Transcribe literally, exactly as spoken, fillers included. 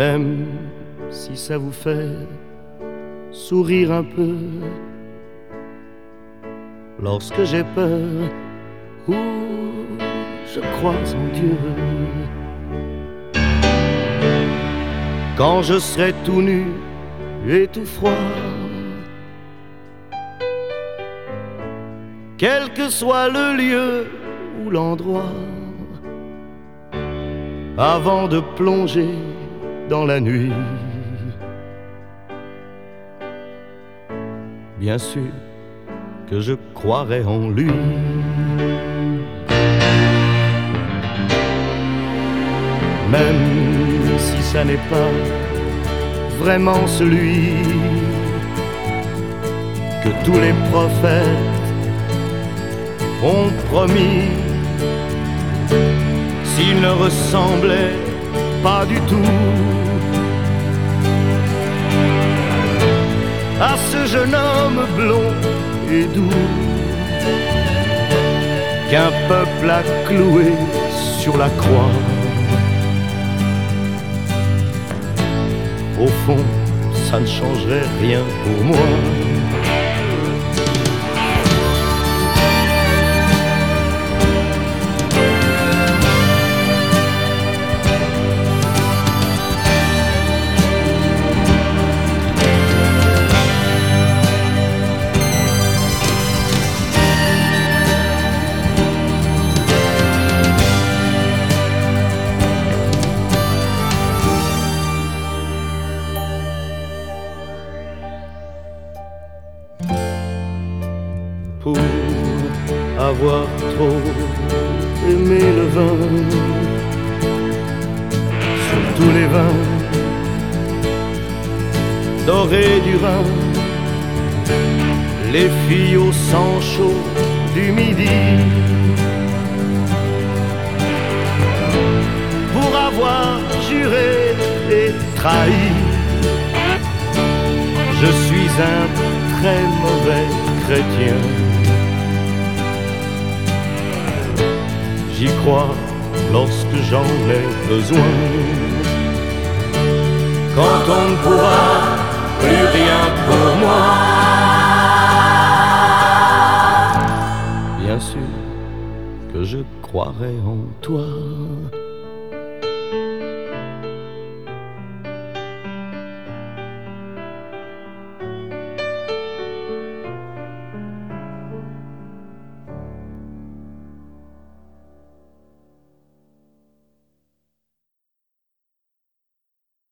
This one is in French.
Même si ça vous fait sourire un peu lorsque j'ai peur ou je crois en Dieu. Quand je serai tout nu et tout froid, quel que soit le lieu ou l'endroit, avant de plonger dans la nuit, bien sûr que je croirai en lui. Même si ça n'est pas vraiment celui que tous les prophètes ont promis, s'il ne ressemblait pas du tout à ce jeune homme blond et doux qu'un peuple a cloué sur la croix. Au fond, ça ne changerait rien pour moi. Pour avoir trop aimé le vin, surtout les vins dorés du Rhin, les filles au sang chaud du midi, pour avoir juré et trahi, je suis un très mauvais chrétien. J'y crois lorsque j'en ai besoin, quand on ne pourra plus rien pour moi. Bien sûr que je croirai en toi.